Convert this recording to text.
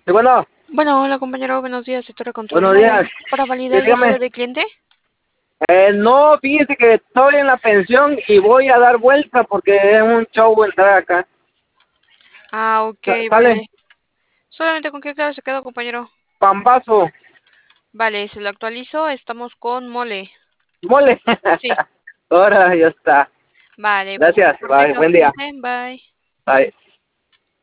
Sí, bueno, Bueno, hola compañero, buenos días, Torre Control. buenos días. Para Sí, validar el dígame. usuario de cliente. No, fíjese que estoy en la pensión y voy a dar vuelta porque es un show entrar acá. Ah, ok, Sale, vale. Solamente con qué clave se quedó, compañero. pambazo, Vale, se lo actualizo, estamos con mole. mole. Sí, Ahora ya está. vale, Gracias, bye, perfecto, buen día. cuídese, bye. Bye.